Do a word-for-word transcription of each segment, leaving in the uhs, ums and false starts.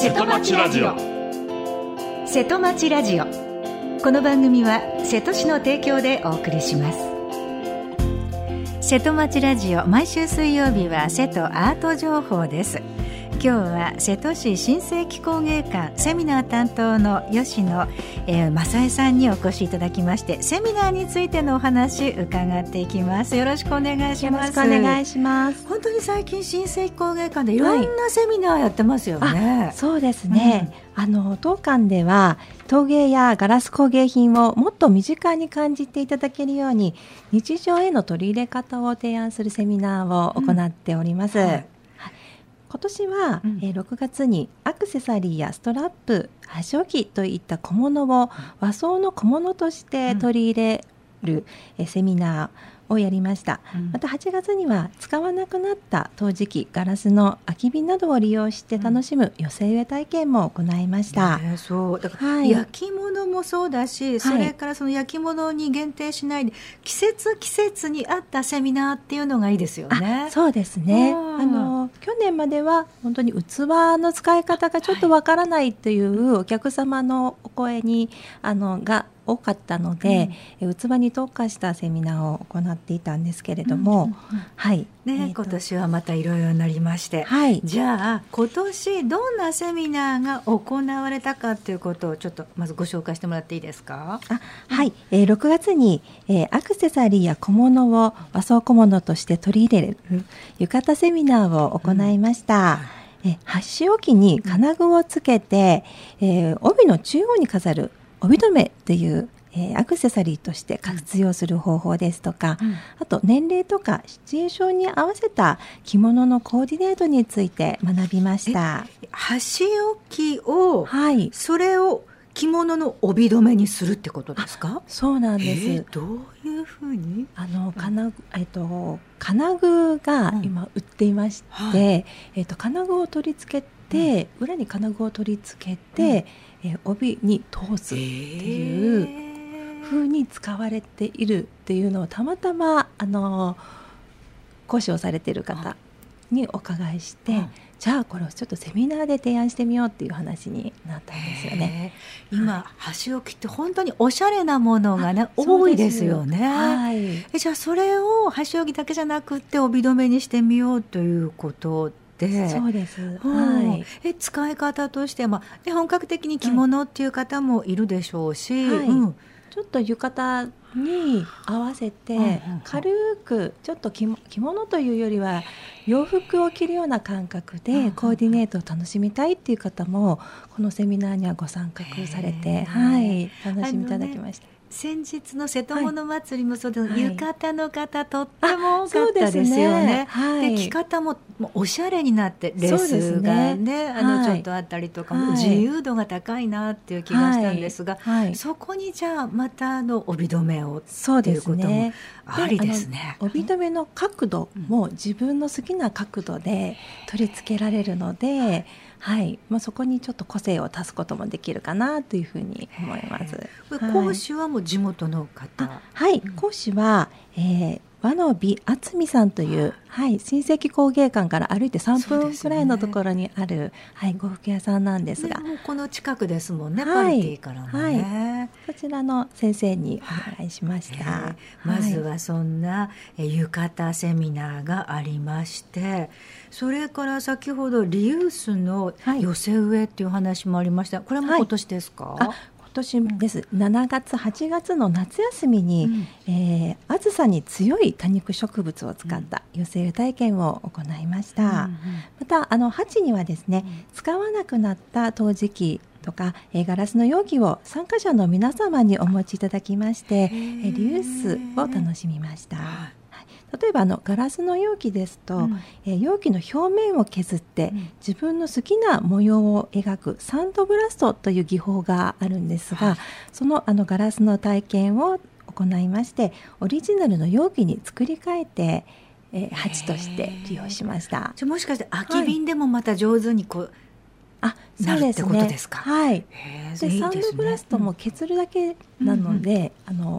瀬戸町ラジオ。瀬戸町ラジオ、この番組は瀬戸市の提供でお送りします。瀬戸町ラジオ、毎週水曜日は瀬戸アート情報です。今日は瀬戸市新世紀工芸館セミナー担当の吉野、えー、正江さんにお越しいただきまして、セミナーについてのお話伺っていきます。よろしくお願いします。 よろしくお願いします。 本当に最近新世紀工芸館でいろんなセミナーやってますよね。 はい、そうですね、うん、あの当館では陶芸やガラス工芸品をもっと身近に感じていただけるように、日常への取り入れ方を提案するセミナーを行っております。うん、はい、今年は、うんえー、ろくがつにアクセサリーやストラップ、箸置きといった小物を和装の小物として取り入れる、うんえー、セミナーをやりました。うん、またはちがつには使わなくなった陶磁器、ガラスの空き瓶などを利用して楽しむ寄せ植え体験も行いました。 うんね、そうだから、はい、焼き物もそうだし、それからその焼き物に限定しないで、はい、季節季節に合ったセミナーっていうのがいいですよね。 そうですね、あの去年までは本当に器の使い方がちょっとわからないというお客様のお声にあのが多かったので、うん、器に特化したセミナーを行っていたんですけれども、うんうんうん、はいね、えー、今年はまたいろいろなりまして、はい、じゃあ今年どんなセミナーが行われたかということをちょっとまずご紹介してもらっていいですか。 あ、はい、えー、ろくがつに、えー、アクセサリーや小物を和装小物として取り入れる浴衣セミナーを行いました。うん、え箸置きに金具をつけて、えー、帯の中央に飾る帯留めっていう、えー、アクセサリーとして活用する方法ですとか、うん、あと年齢とかシチュエーションに合わせた着物のコーディネートについて学びました。 箸置きを、 はい、 それを着物の帯留めにするってことですか。 そうなんです。 えー、どういうふうにあの金具、えっと、金具が今売っていまして、うんはい、えっと、金具を取り付けて、うん、裏に金具を取り付けて、うん、えー、帯に通すっていう風に使われているっていうのをたまたまあの講師をされている方にお伺いして、うん、じゃあこれをちょっとセミナーで提案してみようっていう話になったんですよね。 今、はい、箸置きって本当におしゃれなものがね多いですよね。はい、えじゃあそれを箸置きだけじゃなくって帯留めにしてみようということで。 そうです、 うん、はい、え使い方としては、まあ、で本格的に着物っていう方もいるでしょうし、はい、うん、 ちょっと浴衣に合わせて軽くちょっと着物というよりは洋服を着るような感覚でコーディネートを楽しみたいっていう方もこのセミナーにはご参画されて、はい、楽しみいただきました。 先日の瀬戸物祭りもそうで、はい、浴衣の方とっても多かったですよね。はい、で着方もおしゃれになってレースが ね, ねあのちょっとあったりとか、はい、自由度が高いなっていう気がしたんですが、はいはい、そこにじゃあまたあの帯留めをっていうこともありですね。 帯留めの角度も自分の好きな角度で取り付けられるので、はい、まあ、そこにちょっと個性を足すこともできるかなというふうに思います。 これ講師はもう地元の方。 はい、はい、講師は、えー、和の美渥美さんという、はい、新世紀工芸館から歩いてさんぷんくらいのところにある、ね、はい、呉服屋さんなんですが、 もうこの近くですもんね、はい、パルティからもね、 はい、こちらの先生にお願いしました。はい、 まずはそんな浴衣セミナーがありまして、それから先ほどリユースの寄せ植えっていう話もありました。これも今年ですか。 はい、今年です。しちがつはちがつの夏休みに、うん、えー、暑さに強い多肉植物を使った寄せ植え体験を行いました。うんうんうん、またあの鉢にはですね、うん、使わなくなった陶磁器とか、えー、ガラスの容器を参加者の皆様にお持ちいただきまして、えー、リユースを楽しみました。例えばあのガラスの容器ですと、うん、えー、容器の表面を削って、うん、自分の好きな模様を描くサンドブラストという技法があるんですが、はい、その、あのガラスの体験を行いまして、オリジナルの容器に作り変えて、えー、鉢として利用しました。 じゃもしかして空き瓶でもまた上手にこう、はい、なるってことですか。 はい、でサンドブラストも削るだけなので、うん、あの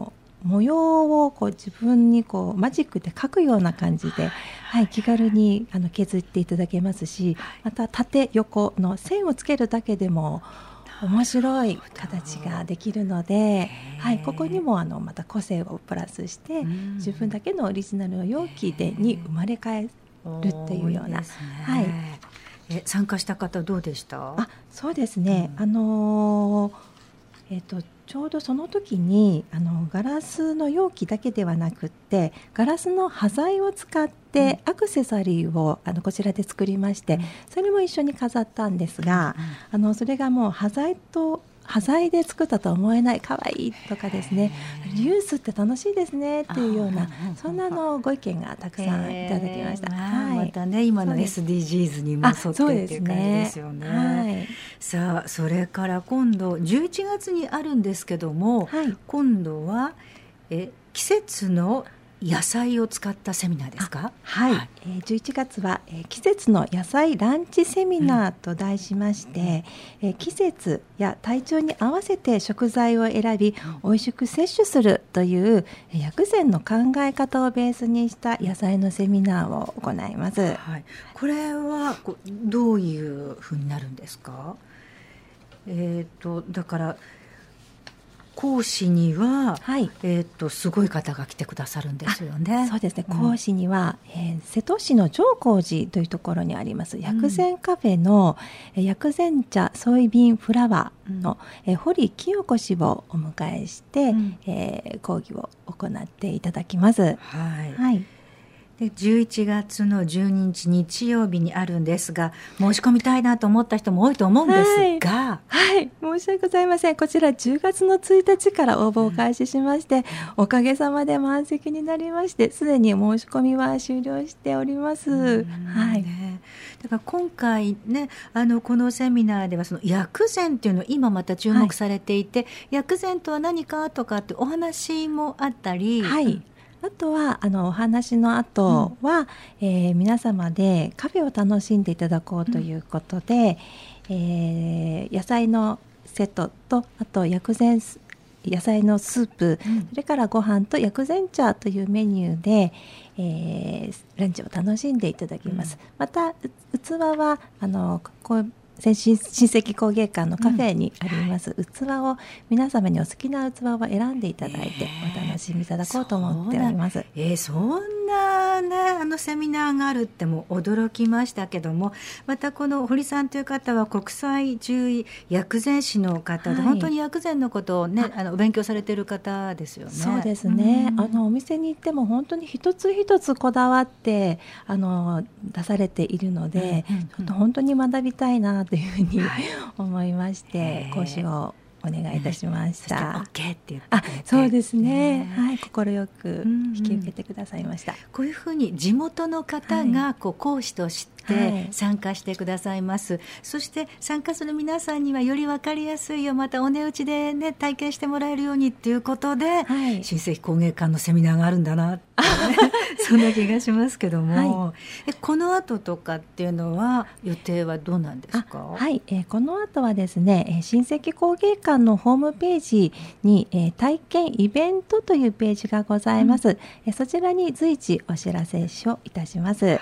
模様をこう自分にこうマジックで描くような感じで、はい、気軽にあの削っていただけますし、また縦横の線をつけるだけでも面白い形ができるので、はい、ここにもあのまた個性をプラスして自分だけのオリジナルの容器でに生まれ変えるっていうような、ね、はい、 え参加した方どうでした？ あ、そうですね、うん、あのーえーと、ちょうどその時にあのガラスの容器だけではなくってガラスの端材を使ってアクセサリーをあのこちらで作りまして、うん、それも一緒に飾ったんですが、うん、あのそれがもう端材と端材で作ったとは思えない可愛いとかですね、リユースって楽しいですねっていうような、そんなのご意見がたくさんいただきました。 はい、またね今の エスディージーズ にも沿ってっていう感じですよね。はい、さあそれから今度じゅういちがつにあるんですけども、はい、今度はえ季節の野菜を使ったセミナーですか？ はい、はい、えー、じゅういちがつは、えー、季節の野菜ランチセミナーと題しまして、うん、えー、季節や体調に合わせて食材を選び、うん、美味しく摂取するという薬膳の考え方をベースにした野菜のセミナーを行います。 はい、これはこうどういうふうになるんですか？えーと、だから講師には、はい、えー、とすごい方が来てくださるんですよね。 そうですね、うん、講師には、えー、瀬戸市の浄光寺というところにあります薬膳カフェの、うん、薬膳茶ソイビンフラワーの、うん、えー、堀清子氏をお迎えして、うん、えー、講義を行っていただきます。はい、はい、 でじゅういちがつのじゅうににち日曜日にあるんですが、申し込みたいなと思った人も多いと思うんですが、 はい、はい、申し訳ございません。こちらじゅうがつのついたちから応募を開始しまして、うん、おかげさまで満席になりまして、すでに申し込みは終了しております。うん、はい、 ね、だから今回ね、あのこのセミナーではその薬膳っていうのを今また注目されていて、はい、薬膳とは何かとかってお話もあったり、 はい、あとはあのお話の後は、うん、えー、皆様でカフェを楽しんでいただこうということで、うん、えー、野菜のセットとあと薬膳野菜のスープ、うん、それからご飯と薬膳茶というメニューで、えー、ランチを楽しんでいただきます。うん、また器はあのこう親戚工芸館のカフェにあります、うん、器を皆様にお好きな器を選んでいただいてお楽しみいただこうと思っております。 えー、そんな、ね、あのセミナーがあるっても驚きましたけども、またこの堀さんという方は国際獣医薬膳師の方で、はい、本当に薬膳のことを、ね、あのお勉強されている方ですよね。 そうですね、うん、あのお店に行っても本当に一つ一つこだわってあの出されているので、うんうんうん、ちょっと本当に学びたいなというふうに、はい、思いまして講師をお願いいたしました。 うん、そして OK って言ってあ、そうですね、はい、快く引き受けてくださいました。 うんうん、こういうふうに地元の方がこう講師として参加してくださいます。はい、そして参加する皆さんにはより分かりやすいよ、またお値打ちで、ね、体験してもらえるようにということで、はい、新世紀工芸館のセミナーがあるんだなって、ね、そんな気がしますけども、はい、えこの後とかっていうのは予定はどうなんですか？ はい、えー、この後はですね、新世紀工芸館のホームページに、えー、体験イベントというページがございます。うん、えそちらに随時お知らせをいたします。はい、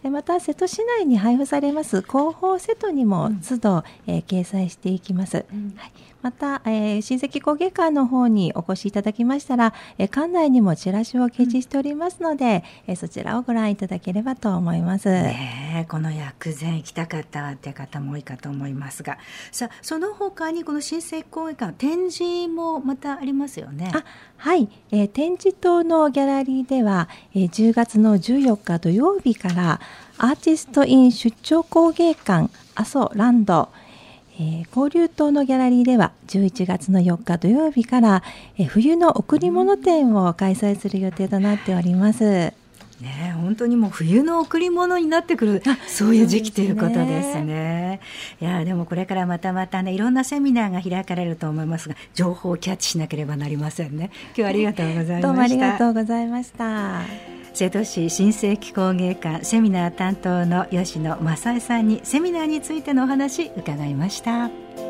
また瀬戸市内に配布されます広報セットにも都度、うん、えー、掲載していきます。うん、はい、また、えー、親戚工芸館の方にお越しいただきましたら、えー、館内にもチラシを掲示しておりますので、うん、えー、そちらをご覧いただければと思います。 ね、この薬膳行きたかったって方も多いかと思いますが、さあその他にこの親戚工芸館展示もまたありますよね。 あ、はい、えー、展示棟のギャラリーでは、えー、じゅうがつのじゅうよっか土曜日からアーティストイン出張工芸館阿蘇ランド、えー、交流棟のギャラリーではじゅういちがつのよっか土曜日から、えー、冬の贈り物展を開催する予定となっております。 ね、本当にもう冬の贈り物になってくるそういう時期ということですね。いやでもこれからまたまたねいろんなセミナーが開かれると思いますが、情報をキャッチしなければなりませんね。今日はありがとうございました。 どうもありがとうございました。 瀬戸市新世紀工芸館セミナー担当の吉野正恵さんにセミナーについてのお話伺いました。